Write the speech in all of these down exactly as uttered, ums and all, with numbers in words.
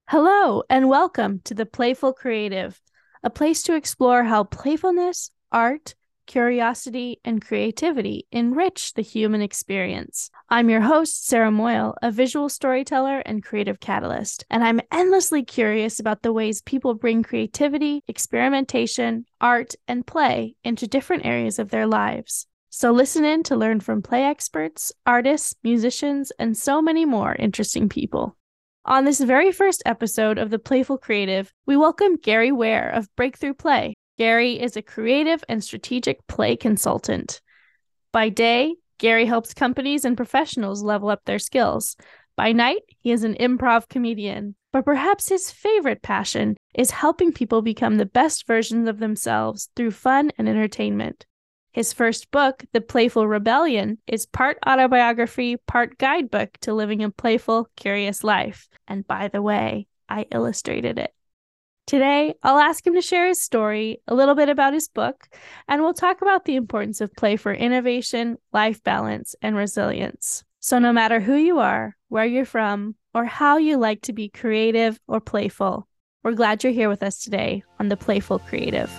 Hello, and welcome to The Playful Creative, a place to explore how playfulness, art, curiosity, and creativity enrich the human experience. I'm your host, Sarah Moyle, a visual storyteller and creative catalyst, and I'm endlessly curious about the ways people bring creativity, experimentation, art, and play into different areas of their lives. So listen in to learn from play experts, artists, musicians, and so many more interesting people. On this very first episode of The Playful Creative, we welcome Gary Ware of Breakthrough Play. Gary is a creative and strategic play consultant. By day, Gary helps companies and professionals level up their skills. By night, he is an improv comedian. But perhaps his favorite passion is helping people become the best versions of themselves through fun and entertainment. His first book, The Playful Rebellion, is part autobiography, part guidebook to living a playful, curious life. And by the way, I illustrated it. Today, I'll ask him to share his story, a little bit about his book, and we'll talk about the importance of play for innovation, life balance, and resilience. So no matter who you are, where you're from, or how you like to be creative or playful, we're glad you're here with us today on The Playful Creative.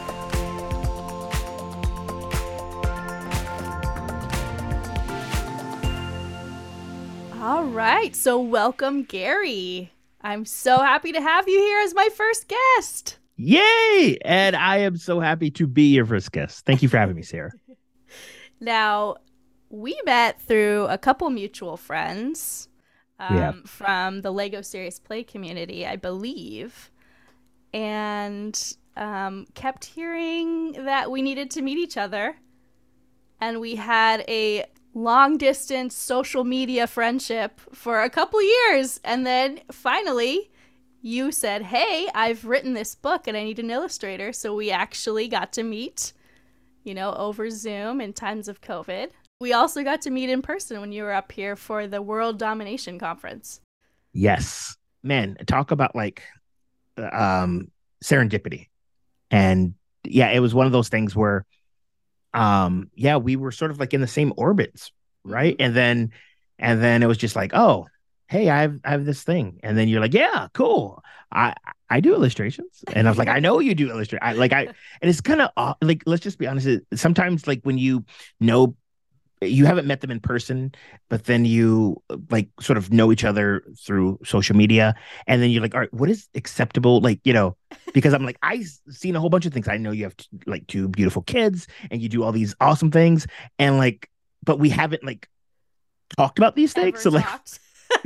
All right, so welcome, Gary. I'm so happy to have you here as my first guest. Yay! And I am so happy to be your first guest. Thank you for having me, Sarah. Now, we met through a couple mutual friends um, Yeah. from the Lego Serious Play community, I believe, and um, kept hearing that we needed to meet each other. And we had a long distance social media friendship for a couple years. And then finally you said, hey, I've written this book and I need an illustrator. So we actually got to meet, you know, over Zoom in times of COVID. We also got to meet in person when you were up here for the World Domination Conference. Yes. Man, talk about like um, serendipity. And yeah, it was one of those things where Um, yeah, we were sort of like in the same orbits, right? Mm-hmm. And then, and then it was just like, oh, hey, I have, I have this thing, and then you're like, yeah, cool. I, I do illustrations, and I was like, I know you do illustrate. I like, I, and it's kind of uh, like, let's just be honest. Sometimes, like when you know, you haven't met them in person, but then you like sort of know each other through social media, and then you're like, all right, what is acceptable? Like, you know, because I'm like, I've seen a whole bunch of things. I know you have t- like two beautiful kids, and you do all these awesome things, and like, but we haven't like talked about these things. Ever So like, talked.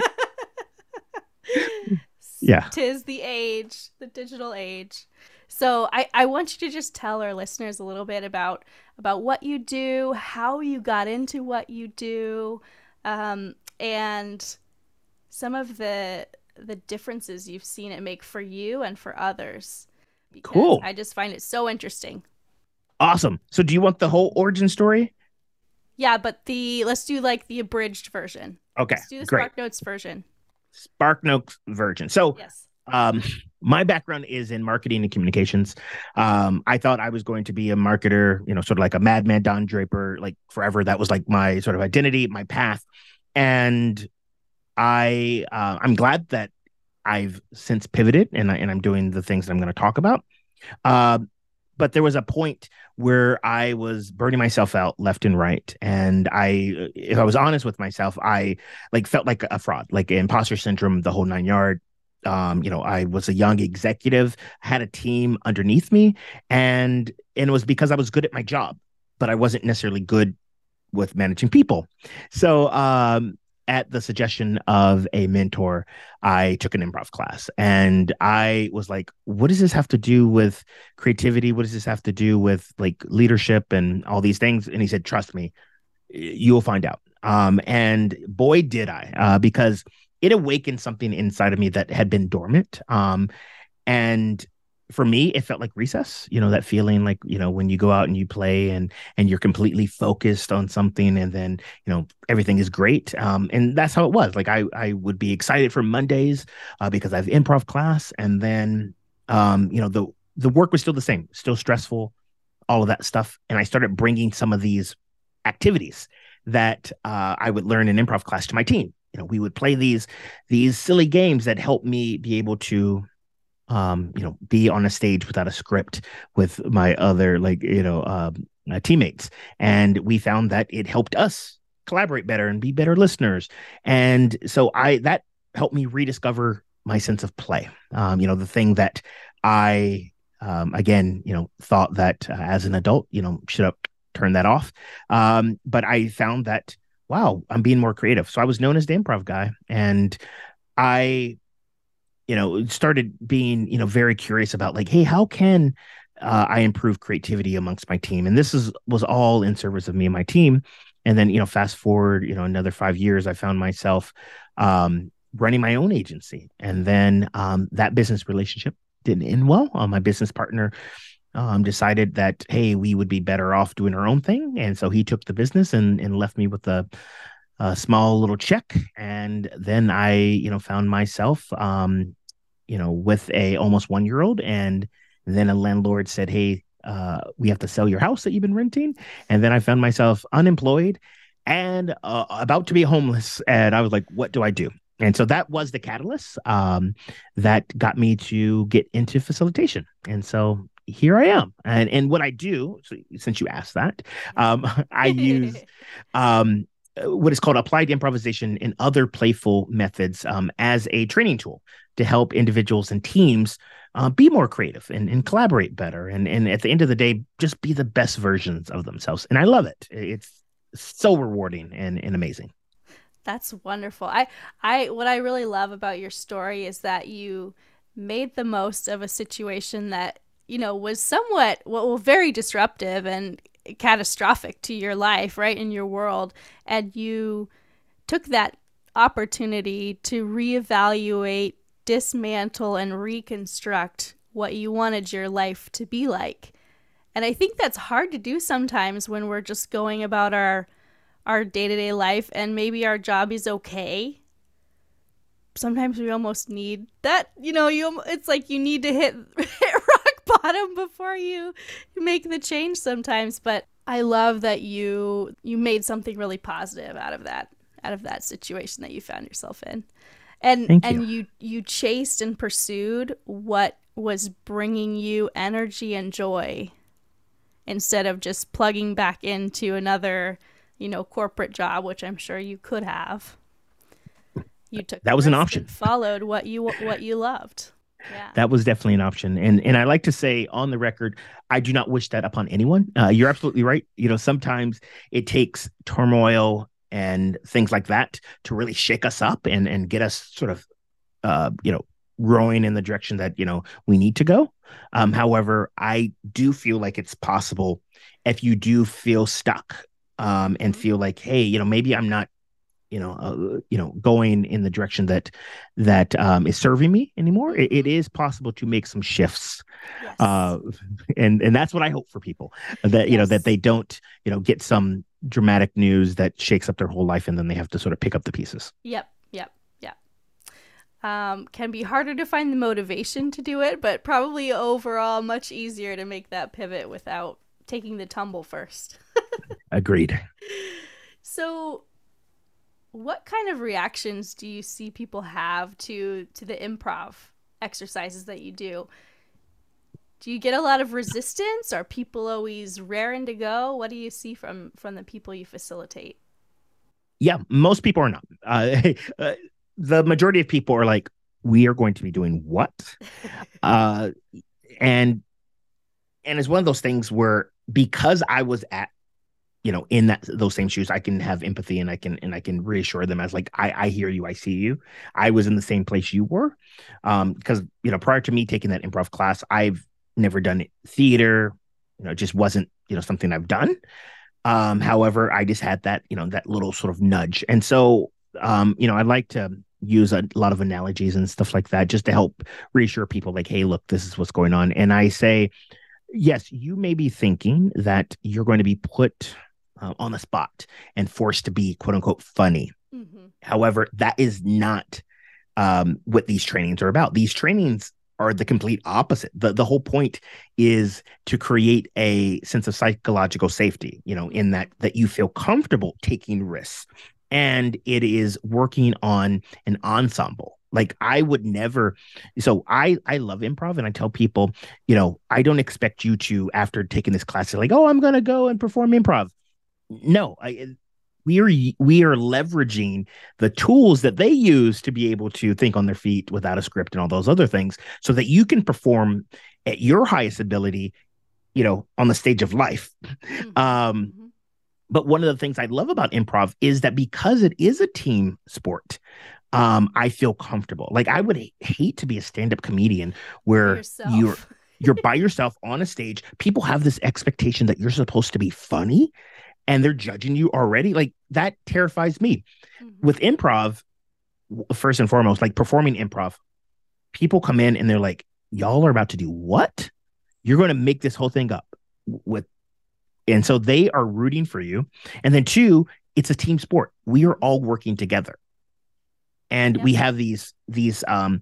yeah, Tis the age, the digital age. So I, I want you to just tell our listeners a little bit about about what you do, how you got into what you do, um, and some of the the differences you've seen it make for you and for others. Because cool, I just find it so interesting. awesome. So do you want the whole origin story? Yeah, but the let's do like the abridged version. Okay, Let's do the great. SparkNotes version. SparkNotes version. So Yes. Um, my background is in marketing and communications. Um, I thought I was going to be a marketer, you know, sort of like a madman Don Draper, like forever. That was like my sort of identity, my path. And I, uh, I'm glad that I've since pivoted and, I, and I'm doing the things that I'm going to talk about. Uh, but there was a point where I was burning myself out left and right. And I, if I was honest with myself, I like felt like a fraud, like imposter syndrome, the whole nine yard. Um, you know, I was a young executive, had a team underneath me, and and it was because I was good at my job, but I wasn't necessarily good with managing people. So, um, at the suggestion of a mentor, I took an improv class, and I was like, "What does this have to do with creativity? What does this have to do with like leadership and all these things?" And he said, "Trust me, you will find out." Um, and boy, did I, uh, because it awakened something inside of me that had been dormant. Um, and for me, it felt like recess, you know, that feeling like, you know, when you go out and you play and, and you're completely focused on something and then, you know, everything is great. Um, and that's how it was. Like I, I would be excited for Mondays uh, because I have improv class. And then, um, you know, the, the work was still the same, still stressful, all of that stuff. And I started bringing some of these activities that uh, I would learn in improv class to my team. you know, we would play these these silly games that helped me be able to um, you know, be on a stage without a script with my other, like, you know, um, uh, teammates. And we found that it helped us collaborate better and be better listeners. And so I, that helped me rediscover my sense of play. Um, you know, the thing that I, um, again, you know, thought that uh, as an adult, you know, should have turned that off. Um, but I found that, wow, I'm being more creative. So I was known as the improv guy. And I, you know, started being, you know, very curious about like, hey, how can uh, I improve creativity amongst my team? And this is was all in service of me and my team. And then, you know, fast forward, you know, another five years, I found myself um, running my own agency. And then um, that business relationship didn't end well. Uh, my business partner um, decided that, hey, we would be better off doing our own thing. And so he took the business and, and left me with a, a small little check. And then I, you know, found myself, um, you know, with a almost one year old. And then a landlord said, hey, uh, we have to sell your house that you've been renting. And then I found myself unemployed and uh, about to be homeless. And I was like, what do I do? And so that was the catalyst um, that got me to get into facilitation. And so here I am. And and what I do, so, since you asked that, um, I use um, what is called applied improvisation and other playful methods um, as a training tool to help individuals and teams uh, be more creative and, and collaborate better. And, and at the end of the day, just be the best versions of themselves. And I love it. It's so rewarding and, and amazing. That's wonderful. I, I, what I really love about your story is that you made the most of a situation that, you know, was somewhat, well, very disruptive and catastrophic to your life, right, in your world. And you took that opportunity to reevaluate, dismantle, and reconstruct what you wanted your life to be like. And I think that's hard to do sometimes when we're just going about our our day-to-day life and maybe our job is okay. Sometimes we almost need that, you know, you it's like you need to hit, hit rock bottom before you make the change sometimes. But I love that you you made something really positive out of that out of that situation that you found yourself in. And Thank you. and you you chased and pursued what was bringing you energy and joy instead of just plugging back into another, you know, corporate job, which I'm sure you could have. You took that was an option. Followed what you what you loved. Yeah. That was definitely an option. And and I like to say on the record, I do not wish that upon anyone. Uh, you're absolutely right. You know, sometimes it takes turmoil and things like that to really shake us up and and get us sort of, uh, you know, rowing in the direction that, you know, we need to go. Um, however, I do feel like it's possible if you do feel stuck um, and feel like, hey, you know, maybe I'm not, you know, uh, you know, going in the direction that that um, is serving me anymore. It, it is possible to make some shifts, yes. uh, and and that's what I hope for people that you yes. know that they don't you know get some dramatic news that shakes up their whole life and then they have to sort of pick up the pieces. Yep, yep, yep. Um, can be harder to find the motivation to do it, but probably overall much easier to make that pivot without taking the tumble first. Agreed. So what kind of reactions do you see people have to to the improv exercises that you do? Do you get a lot of resistance? Are people always raring to go? What do you see from from the people you facilitate? Yeah, most people are not. Uh, uh, the majority of people are like, we are going to be doing what? uh, and and it's one of those things where because I was at you know, in that those same shoes, I can have empathy and I can and I can reassure them as like, I, I hear you, I see you. I was in the same place you were. Um, because, you know, prior to me taking that improv class, I've never done theater, you know, it just wasn't, you know, something I've done. Um, however, I just had that, you know, that little sort of nudge. And so, um, you know, I like to use a lot of analogies and stuff like that just to help reassure people like, hey, look, this is what's going on. And I say, yes, you may be thinking that you're going to be put Uh, on the spot and forced to be quote unquote funny. Mm-hmm. However, that is not um, what these trainings are about. These trainings are the complete opposite. The, the whole point is to create a sense of psychological safety, you know, in that, that you feel comfortable taking risks and it is working on an ensemble. Like I would never, so I I love improv, and I tell people, you know, I don't expect you to, after taking this class, like, oh, I'm gonna go and perform improv. No, I we are we are leveraging the tools that they use to be able to think on their feet without a script and all those other things, so that you can perform at your highest ability, you know, on the stage of life. Mm-hmm. Um, mm-hmm. But one of the things I love about improv is that because it is a team sport, um, I feel comfortable. Like I would h- hate to be a stand-up comedian where you're you're by yourself on a stage. People have this expectation that you're supposed to be funny, and they're judging you already. Like that terrifies me. Mm-hmm. With improv, first and foremost, like performing improv, people come in and they're like, y'all are about to do what? You're going to make this whole thing up with. And so they are rooting for you. And then two, it's a team sport. We are all working together. And yep. we have these, these, um,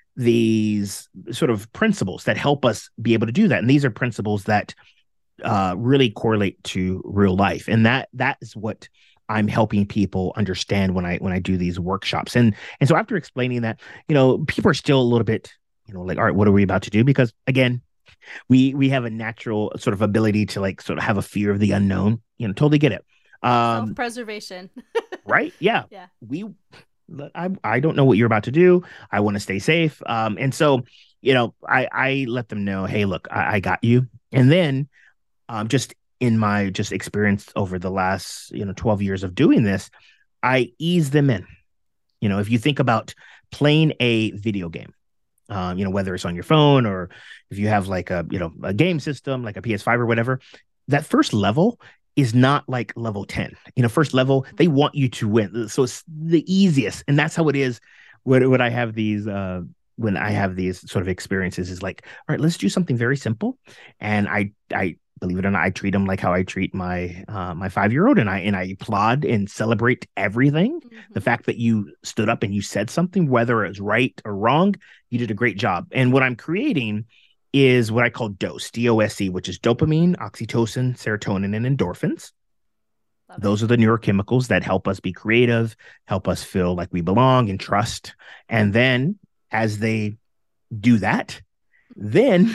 these sort of principles that help us be able to do that. And these are principles that uh, really correlate to real life. And that, that is what I'm helping people understand when I, when I do these workshops. And, and so after explaining that, you know, people are still a little bit, you know, like, all right, what are we about to do? Because again, we, we have a natural sort of ability to like sort of have a fear of the unknown, you know, totally get it. Um, Self-preservation. Right. Yeah. Yeah. We, I, I don't know what you're about to do. I want to stay safe. Um, and so, you know, I, I let them know, hey, look, I, I got you. And then um, just in my just experience over the last, you know, twelve years of doing this, I ease them in. You know, if you think about playing a video game, um, you know, whether it's on your phone or if you have like a, you know, a game system, like a P S five or whatever, that first level is not like level ten. You know, first level, they want you to win. So it's the easiest. And that's how it is when, when I have these, uh, when I have these sort of experiences is like, all right, let's do something very simple. And I, I, believe it or not, I treat them like how I treat my uh, my five-year-old, and I and I applaud and celebrate everything. Mm-hmm. The fact that you stood up and you said something, whether it's right or wrong, you did a great job. And what I'm creating is what I call DOSE, D O S E, which is dopamine, oxytocin, serotonin, and endorphins. Love Those it. Are the neurochemicals that help us be creative, help us feel like we belong and trust. And then as they do that, then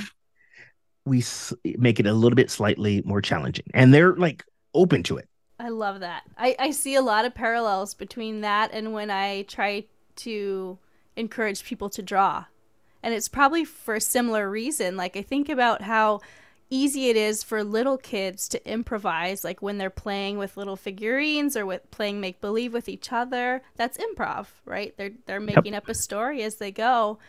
we s- make it a little bit slightly more challenging, and they're like open to it. I love that. I, I see a lot of parallels between that and when I try to encourage people to draw. And it's probably for a similar reason. Like I think about how easy it is for little kids to improvise, like when they're playing with little figurines or with playing make-believe with each other. That's improv, right? They're they're making yep. up a story as they go.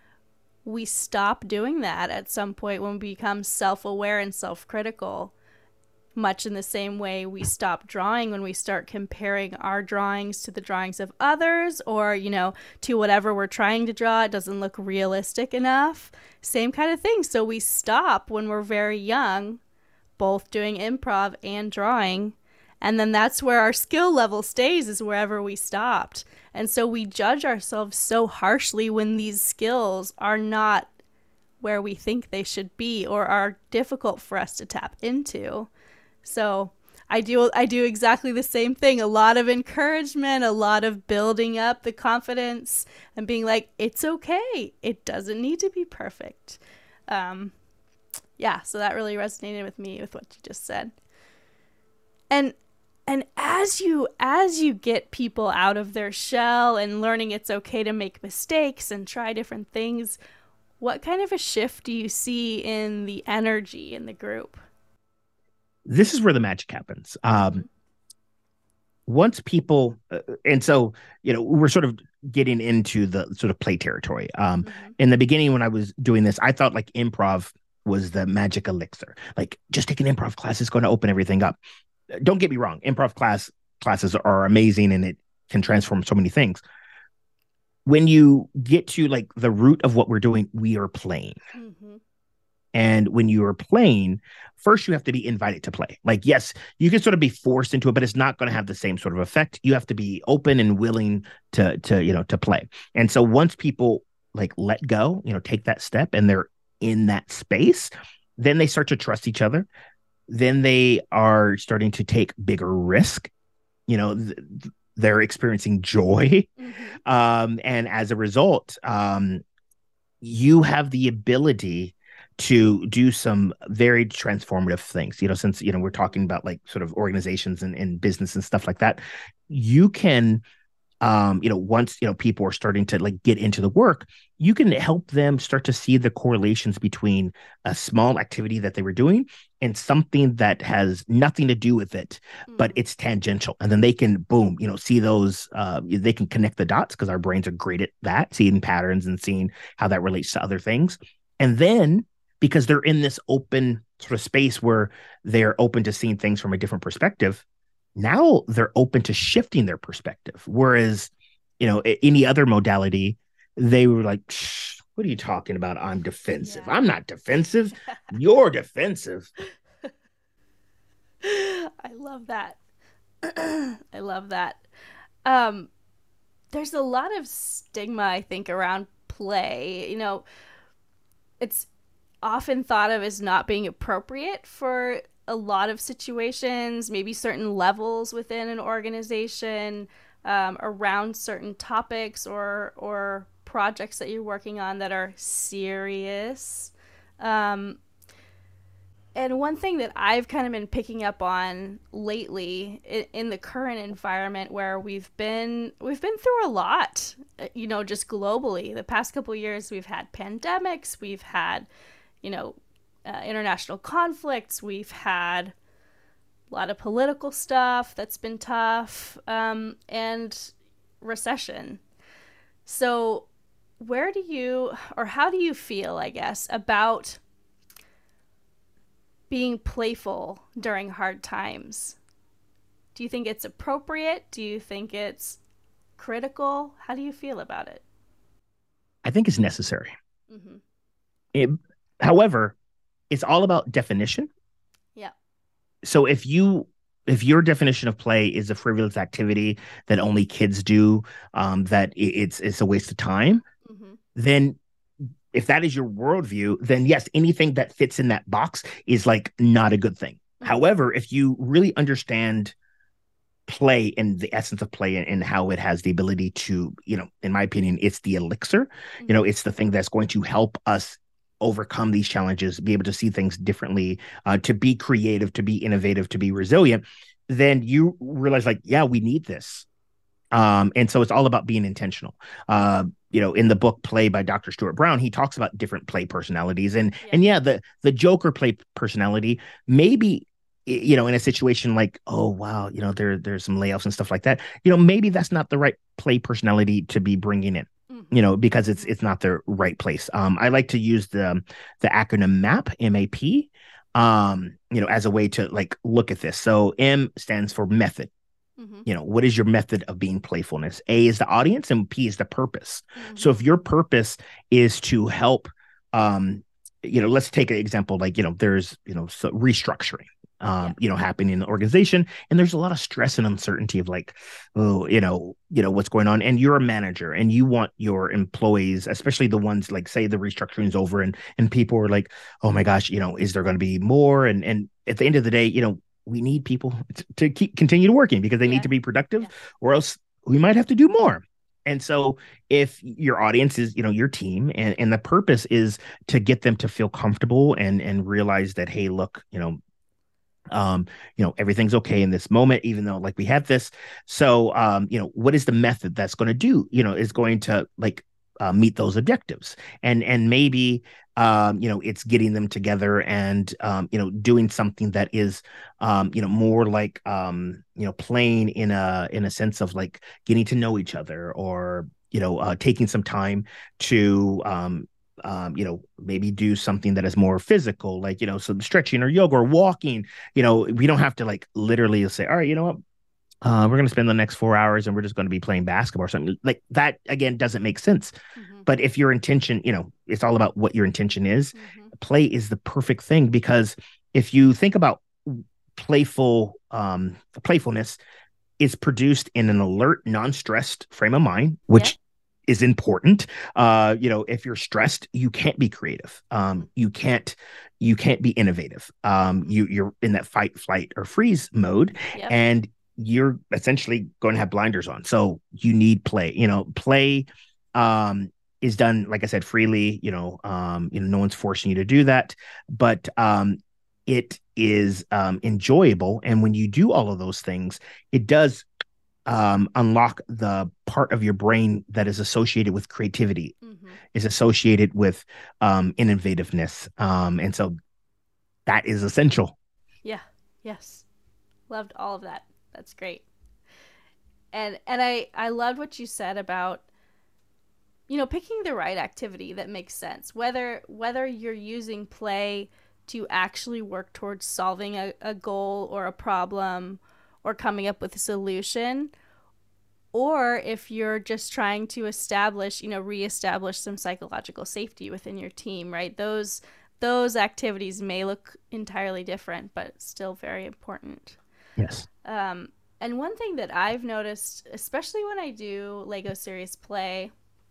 We stop doing that at some point when we become self-aware and self-critical, much in the same way we stop drawing when we start comparing our drawings to the drawings of others, or, you know, to whatever we're trying to draw. It doesn't look realistic enough. Same kind of thing. So we stop when we're very young, both doing improv and drawing. And then that's where our skill level stays, is wherever we stopped. And so we judge ourselves so harshly when these skills are not where we think they should be or are difficult for us to tap into. So I do I do exactly the same thing. A lot of encouragement, a lot of building up the confidence and being like, it's okay. It doesn't need to be perfect. Um, yeah, so that really resonated with me with what you just said. And And as you as you get people out of their shell and learning it's okay to make mistakes and try different things, what kind of a shift do you see in the energy in the group? This is where the magic happens. Um, once people, uh, and so, you know, we're sort of getting into the sort of play territory. Um, mm-hmm. In the beginning, when I was doing this, I thought like improv was the magic elixir. Like just take an improv class is going to open everything up. Don't get me wrong. Improv class classes are amazing and it can transform so many things. When you get to like the root of what we're doing, we are playing. Mm-hmm. And when you are playing, first you have to be invited to play. Like, yes, you can sort of be forced into it, but it's not going to have the same sort of effect. You have to be open and willing to, to, you know, to play. And so once people like let go, you know, take that step and they're in that space, then they start to trust each other. Then they are starting to take bigger risk. You know, th- they're experiencing joy. Mm-hmm. Um, and as a result, um, you have the ability to do some very transformative things. You know, since, you know, we're talking about like sort of organizations and, and business and stuff like that, you can, um, you know, once, you know, people are starting to like get into the work, you can help them start to see the correlations between a small activity that they were doing and something that has nothing to do with it, Mm-hmm. but it's tangential. And then they can, boom, you know, see those, uh, they can connect the dots because our brains are great at that, seeing patterns and seeing how that relates to other things. And then because they're in this open sort of space where they're open to seeing things from a different perspective, now they're open to shifting their perspective. Whereas, you know, any other modality, they were like, what are you talking about? I'm defensive. Yeah. I'm not defensive. You're defensive. I love that. I love that. Um, there's a lot of stigma, I think, around play. You know, it's often thought of as not being appropriate for a lot of situations, maybe certain levels within an organization, um, around certain topics or or projects that you're working on that are serious. Um, and one thing that I've kind of been picking up on lately in, in the current environment where we've been we've been through a lot, you know, just globally. The past couple of years, we've had pandemics, we've had, you know, uh, international conflicts, we've had a lot of political stuff that's been tough, um, and recession. So where do you, or how do you feel, I guess, about being playful during hard times? Do you think it's appropriate? Do you think it's critical? How do you feel about it? I think it's necessary. Mm-hmm. It, however, it's all about definition. Yeah. So if you if your definition of play is a frivolous activity that only kids do, um, that it's it's a waste of time, mm-hmm. then if that is your worldview, then yes, anything that fits in that box is like not a good thing. Mm-hmm. However, if you really understand play and the essence of play and, and how it has the ability to, you know, in my opinion, it's the elixir, mm-hmm. you know, it's the thing that's going to help us overcome these challenges, be able to see things differently, uh, to be creative, to be innovative, to be resilient, then you realize like, yeah, we need this. Um, and so it's all about being intentional. Uh, you know, in the book Play by Doctor Stuart Brown, he talks about different play personalities. And, yeah. and yeah, the, the Joker play personality, maybe, you know, in a situation like, oh, wow, you know, there, there's some layoffs and stuff like that, you know, maybe that's not the right play personality to be bringing in, mm-hmm. you know, because it's, it's not the right place. Um, I like to use the, the acronym MAP, M A P, um, you know, as a way to like look at this. So M stands for method. Mm-hmm. You know, what is your method of being playfulness? A is the audience and P is the purpose. Mm-hmm. So if your purpose is to help, um, you know, let's take an example, like, you know, there's, you know, so restructuring, um, yeah. you know, happening in the organization. And there's a lot of stress and uncertainty of like, oh, you know, you know, what's going on. And you're a manager and you want your employees, especially the ones like, say the restructuring is over and, and people are like, oh my gosh, you know, is there going to be more? And, and at the end of the day, you know, we need people to, to keep continue to working because they yeah. need to be productive yeah. or else we might have to do more. And so if your audience is, you know, your team and, and the purpose is to get them to feel comfortable and, and realize that, hey, look, you know, um, you know, everything's okay in this moment, even though like we have this. So, um, you know, what is the method that's going to do, you know, is going to like uh, meet those objectives and, and maybe, um, you know, it's getting them together and, um, you know, doing something that is, um, you know, more like, um, you know, playing in a, in a sense of like getting to know each other or, you know, uh, taking some time to, um, um, you know, maybe do something that is more physical, like, you know, some stretching or yoga or walking. You know, we don't have to like literally say, all right, you know what? Uh, we're going to spend the next four hours and we're just going to be playing basketball or something like that. Again, doesn't make sense. Mm-hmm. But if your intention, you know, it's all about what your intention is. Mm-hmm. Play is the perfect thing because if you think about playful, um, playfulness is produced in an alert, non-stressed frame of mind, which yeah. is important. Uh, you know, if you're stressed, you can't be creative. Um, you can't, you can't be innovative. Um, you, you're in that fight, flight, or freeze mode. Yep. And you're essentially going to have blinders on. So you need play. You know, play um, is done, like I said, freely. You know, um, you know, no one's forcing you to do that, but um, it is um, enjoyable. And when you do all of those things, it does um, unlock the part of your brain that is associated with creativity, mm-hmm. is associated with um, innovativeness, um, and so that is essential. Yeah. Yes. Loved all of that. That's great. And and I, I loved what you said about, you know, picking the right activity that makes sense. Whether whether you're using play to actually work towards solving a, a goal or a problem or coming up with a solution, or if you're just trying to establish, you know, reestablish some psychological safety within your team, right? Those those activities may look entirely different, but still very important. Yes. Um, and one thing that I've noticed, especially when I do Lego Serious Play,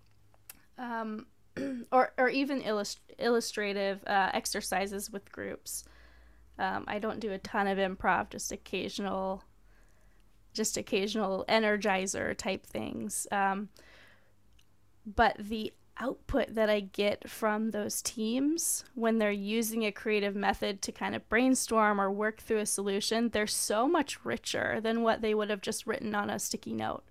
um, or or even illust- illustrative uh, exercises with groups, um, I don't do a ton of improv, just occasional, just occasional energizer type things. Um, but the output that I get from those teams when they're using a creative method to kind of brainstorm or work through a solution, they're so much richer than what they would have just written on a sticky note.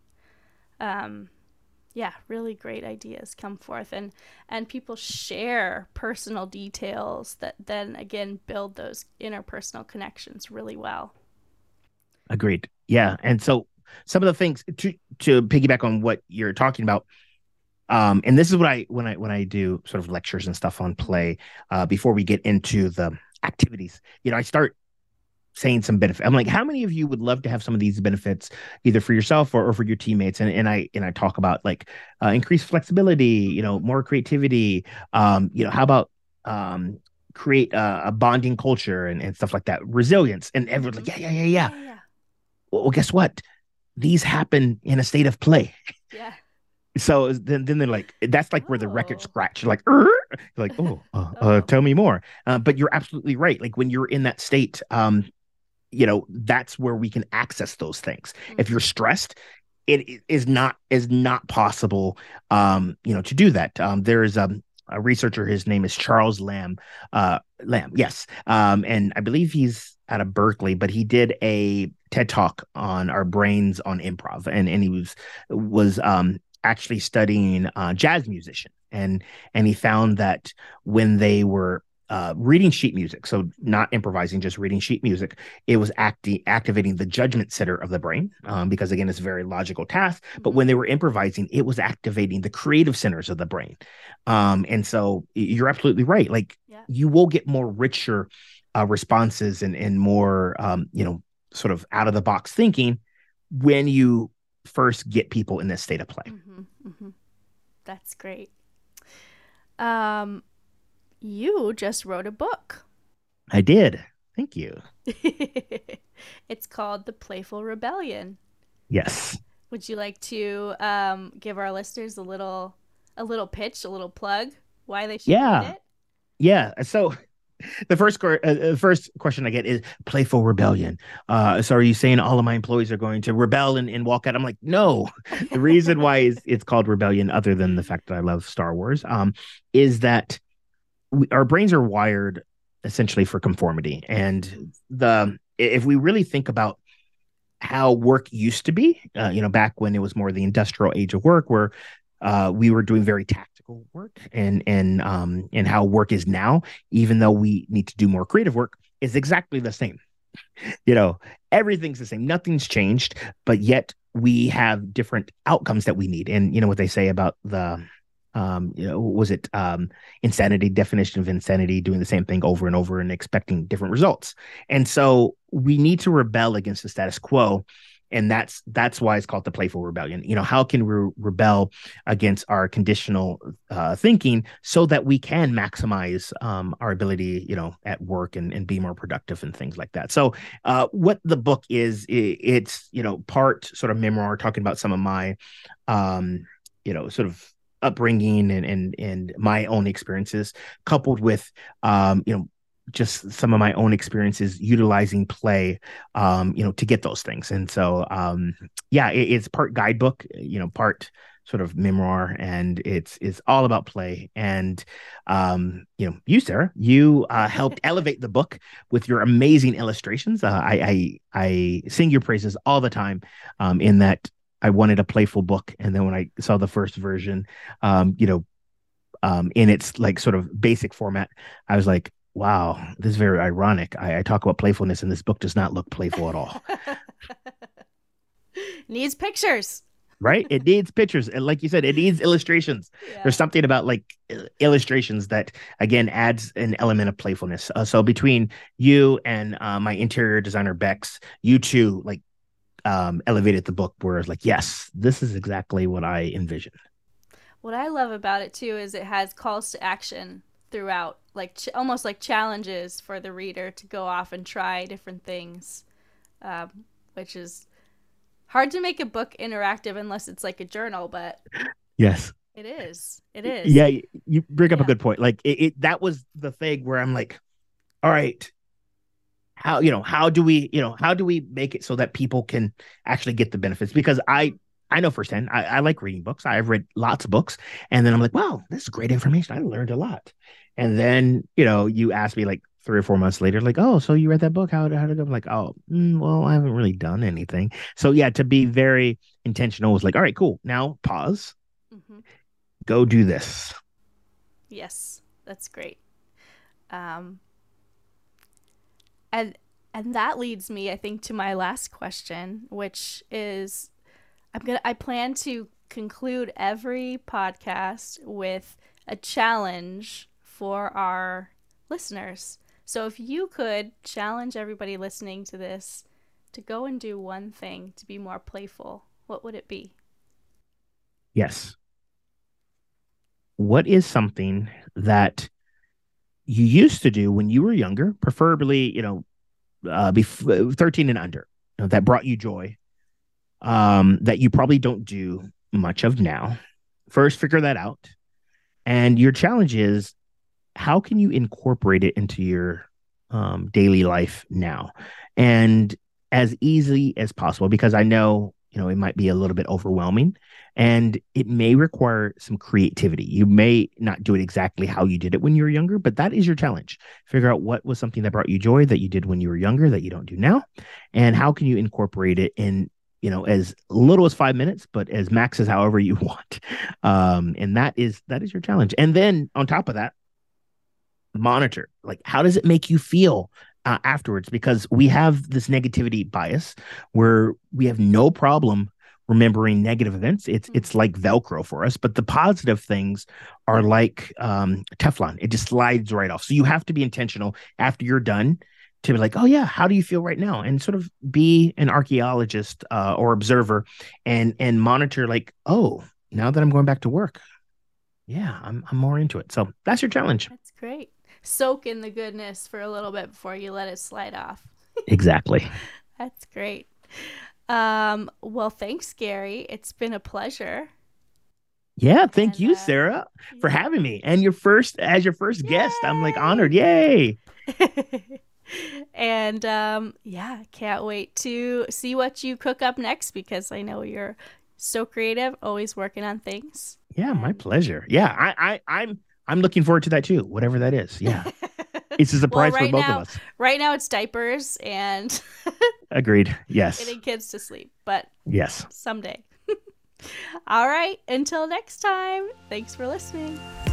Um, yeah, really great ideas come forth, and and people share personal details that then again build those interpersonal connections really well. Agreed. Yeah, and so some of the things to to piggyback on what you're talking about. Um, and this is what I when I when I do sort of lectures and stuff on play, uh, before we get into the activities, you know, I start saying some benefit. I'm like, how many of you would love to have some of these benefits either for yourself or, or for your teammates? And and I and I talk about like uh, increased flexibility, you know, more creativity. Um, you know, how about um, create a, a bonding culture and, and stuff like that, resilience, and everyone's like, yeah, yeah, yeah, yeah. yeah, yeah. Well, guess what? These happen in a state of play. Yeah. So then, then they're like, that's like oh. where the record scratch. You're like, you're like, oh, uh, oh. Uh, tell me more. Uh, but you're absolutely right. Like when you're in that state, um, you know, that's where we can access those things. Mm-hmm. If you're stressed, it is not is not possible, um, you know, to do that. Um, there's um, a researcher. His name is Charles Lamb. Uh, Lamb, yes, um, and I believe he's out of Berkeley, but he did a TED Talk on our brains on improv, and and he was was um. actually studying uh, jazz musician, and and he found that when they were uh, reading sheet music, so not improvising, just reading sheet music, it was acti- activating the judgment center of the brain, um, because again, it's a very logical task. Mm-hmm. But when they were improvising, it was activating the creative centers of the brain. Um, and so you're absolutely right. Like yeah. you will get more richer uh, responses and and more um, you know, sort of out of the box thinking when you first get people in this state of play. Mm-hmm, mm-hmm. That's great. Um, you just wrote a book. I did. Thank you. It's called The Playful Rebellion. Yes. Would you like to um, give our listeners a little, a little pitch, a little plug, why they should yeah. read it? Yeah. So the first uh, first question I get is playful rebellion. Uh, so are you saying all of my employees are going to rebel and, and walk out? I'm like, no. The reason why is it's called rebellion, other than the fact that I love Star Wars, um, is that we, our brains are wired essentially for conformity. And the if we really think about how work used to be, uh, you know, back when it was more the industrial age of work, where uh, we were doing very tactical work, and and um and how work is now, even though we need to do more creative work, is exactly the same. You know, everything's the same, nothing's changed, but yet we have different outcomes that we need. And you know what they say about the um you know, was it um insanity, definition of insanity, doing the same thing over and over and expecting different results. And so we need to rebel against the status quo. And that's that's why it's called the playful rebellion. You know, how can we rebel against our conditional uh, thinking so that we can maximize um, our ability, you know, at work and, and be more productive and things like that. So uh, what the book is, it's, you know, part sort of memoir talking about some of my, um, you know, sort of upbringing and and and my own experiences, coupled with, um, you know, just some of my own experiences utilizing play, um, you know, to get those things. And so, um, yeah, it, it's part guidebook, you know, part sort of memoir, and it's it's all about play. And um, you know, you, Sarah, you uh, helped elevate the book with your amazing illustrations. Uh, I, I I sing your praises all the time. Um, in that, I wanted a playful book, and then when I saw the first version, um, you know, um, in its like sort of basic format, I was like, wow, this is very ironic. I, I talk about playfulness, and this book does not look playful at all. Needs pictures. Right? It needs pictures. And like you said, it needs illustrations. Yeah. There's something about like illustrations that, again, adds an element of playfulness. Uh, so between you and uh, my interior designer, Bex, you two like um, elevated the book where it's like, yes, this is exactly what I envisioned. What I love about it, too, is it has calls to action throughout, like ch- almost like challenges for the reader to go off and try different things, um, which is hard to make a book interactive unless it's like a journal, but yes, it is. It is. Yeah, you bring up yeah. a good point. Like it, it, that was the thing where I'm like, all right, how you know how do we you know how do we make it so that people can actually get the benefits? Because I I know firsthand, I, I like reading books. I've read lots of books, and then I'm like, wow, this is great information. I learned a lot. And then you know you ask me like three or four months later, like, oh, so you read that book? How, how did it go? I'm like, oh, mm, well, I haven't really done anything. So yeah, to be very intentional was like, all right, cool. Now pause, mm-hmm. Go do this. Yes, that's great. Um, and and that leads me, I think, to my last question, which is, I'm gonna, I plan to conclude every podcast with a challenge for our listeners. So if you could challenge everybody listening to this to go and do one thing to be more playful, what would it be? Yes. What is something that you used to do when you were younger, preferably, you know, uh, bef- thirteen and under, you know, that brought you joy, um, that you probably don't do much of now? First, figure that out. And your challenge is, how can you incorporate it into your um, daily life now, and as easily as possible? Because I know, you know, it might be a little bit overwhelming, and it may require some creativity. You may not do it exactly how you did it when you were younger, but that is your challenge. Figure out what was something that brought you joy that you did when you were younger that you don't do now, and how can you incorporate it in, you know, as little as five minutes, but as max as however you want. Um, and that is that is your challenge. And then on top of that, monitor, like, how does it make you feel uh, afterwards? Because we have this negativity bias where we have no problem remembering negative events. It's it's like Velcro for us, but the positive things are like um, Teflon. It just slides right off. So you have to be intentional after you're done to be like, oh yeah, how do you feel right now? And sort of be an archaeologist uh, or observer, and and monitor like, oh, now that I'm going back to work, yeah, I'm I'm more into it. So that's your challenge. That's great. Soak in the goodness for a little bit before you let it slide off. Exactly. That's great. Um, well, thanks, Gary. It's been a pleasure. Yeah, thank and, you, uh, Sarah, for yeah. having me. And your first, as your first Yay! guest, I'm like honored. Yay. And um, yeah, can't wait to see what you cook up next, because I know you're so creative, always working on things. Yeah, and... my pleasure. Yeah, I, I, I'm I'm looking forward to that too, whatever that is. Yeah. It's a surprise well, right for both now, of us. Right now it's diapers and agreed. Yes. Getting kids to sleep, but yes, someday. All right. Until next time. Thanks for listening.